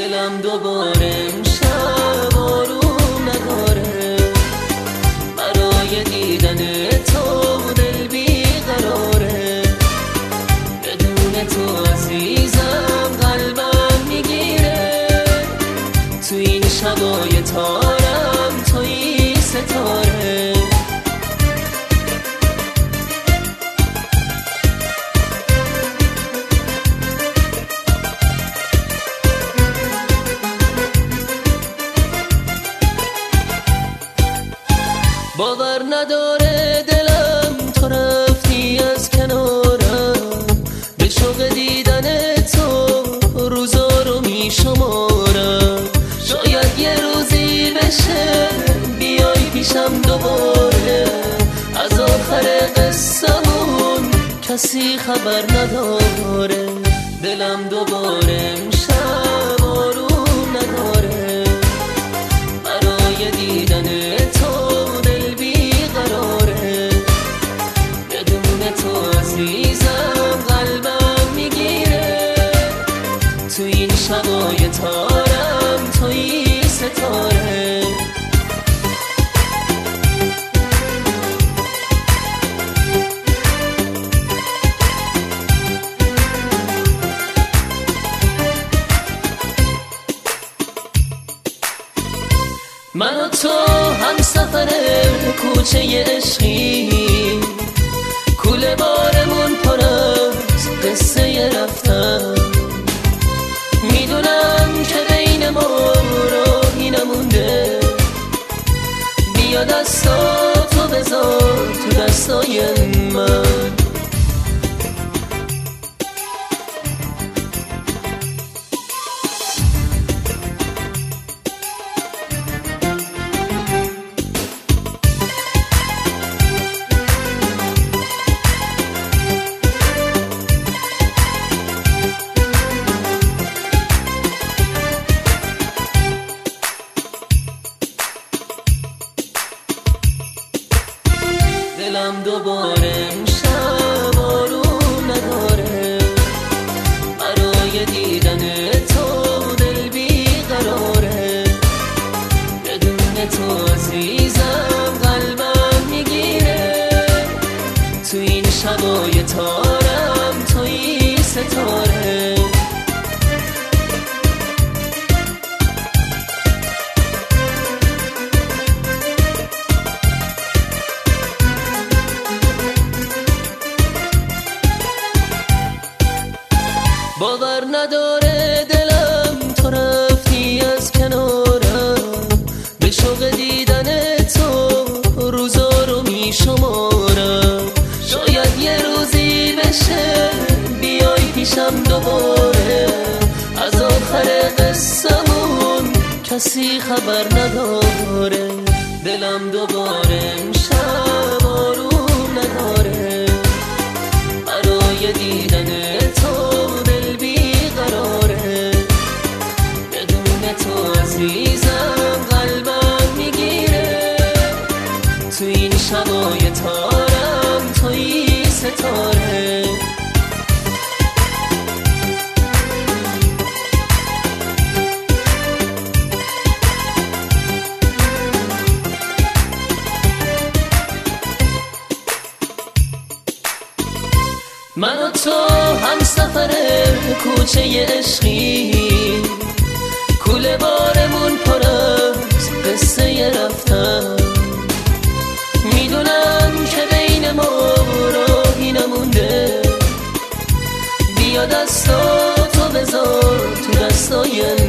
دلم دوباره امشب آروم نداره، برای دیدن تو دل بیقراره، بدون تو عزیزم قلبم میگیره، تو این شبای تارم توی ستاره. باور نداره دلم تو رفتی از کنارم، به شوق دیدن تو روزا رو میشمارم، شاید یه روزی بشه بیای پیشم دوباره، از آخر قصه‌مون کسی خبر نداره، دلم دوباره امشب آروم نداره، برای دیدن تو عزیزم قلبم میگیره، تو این شبای تارم توی ستاره. من و تو هم سفر کوچه عشقی، کوله بارمون پر از قصه رفتن، میدونم که بین ما راهی نمونده، بیا دستاتو بذار تو دستای من. دلم دوباره امشب آروم نداره، برای دیدن تو دل بیقراره، بدون تو عزیزم قلبم میگیره، تو این شبای تارم توی ستاره. باور نداره دلم تو رفتی از کنارم، به شوق دیدن تو روزا رو میشمارم، شاید یه روزی بشه بیای پیشم دوباره، از آخر قصه‌مون کسی خبر نداره، دلم دوباره امشب آروم نداره، برای دیدن تو عزیزم قلبم میگیره، تو این شبای تارم توی ستاره. من و تو هم سفر کوچه عشقی، کوله بارمون پر از قصه رفتن، میدونم که بین ما راهی نمونده، بیا دستاتو بذار تو دستای